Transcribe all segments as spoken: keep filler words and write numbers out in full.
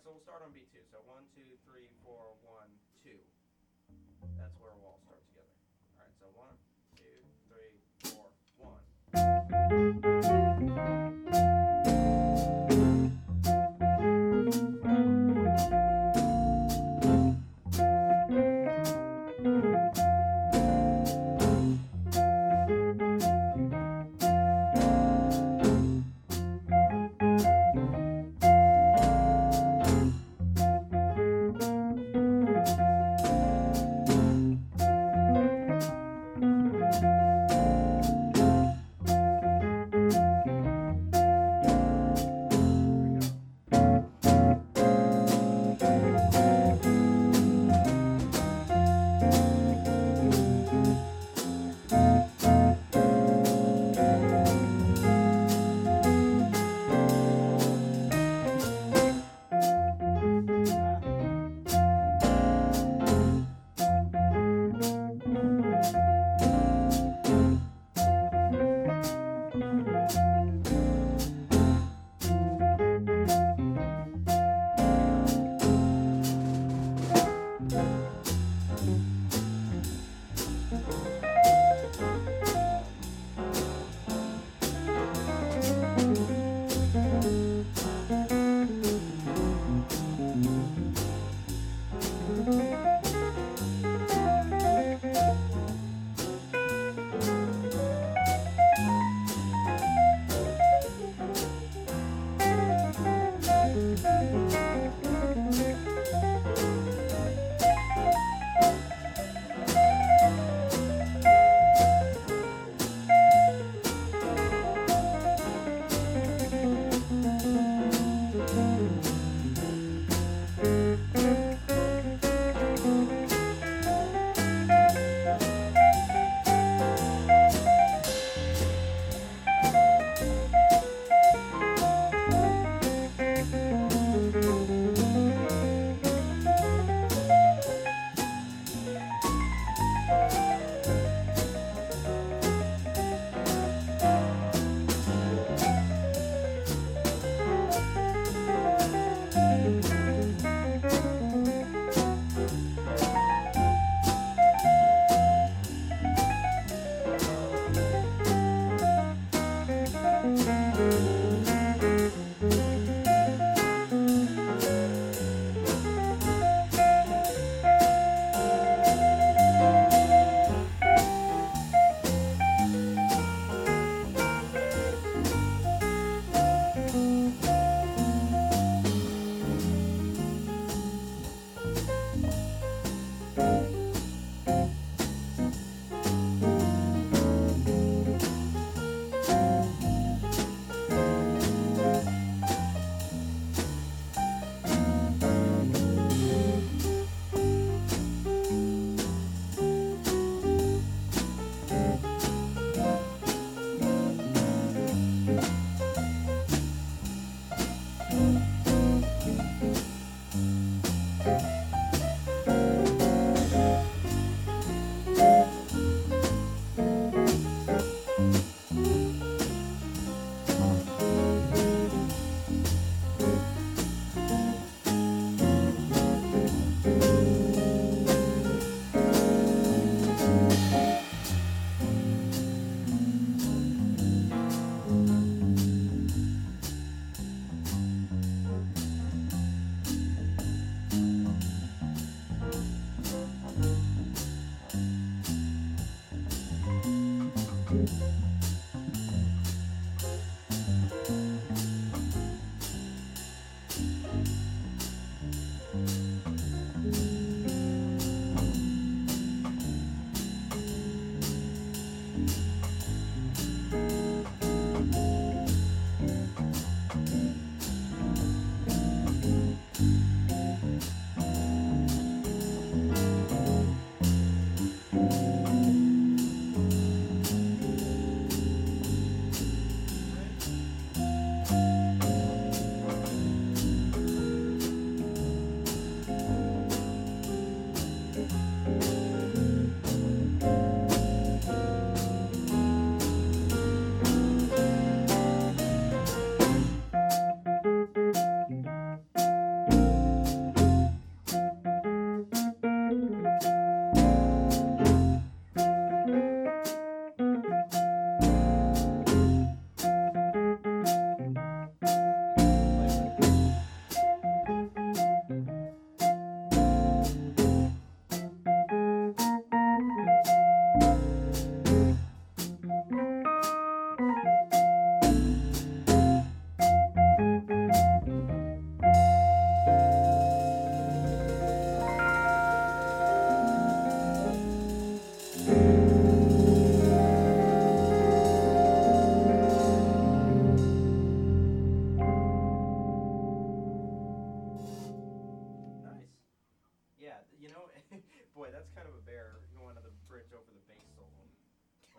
so we'll start on B two. So one, two, three, four, one, two. That's where we'll all start together. All right, so one, two, three, four, one.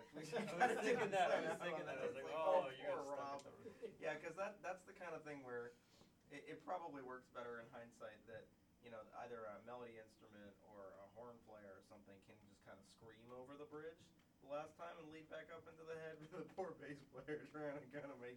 We I should was kinda do thinking that, I was that. thinking that, I was like, It's oh, poor you're gonna Rob. stuck it the- Yeah, cause that, that's the kind of thing where it, it probably works better in hindsight that, you know, either a melody instrument or a horn player or something can just kind of scream over the bridge the last time and lead back up into the head with the poor bass player trying to kind of make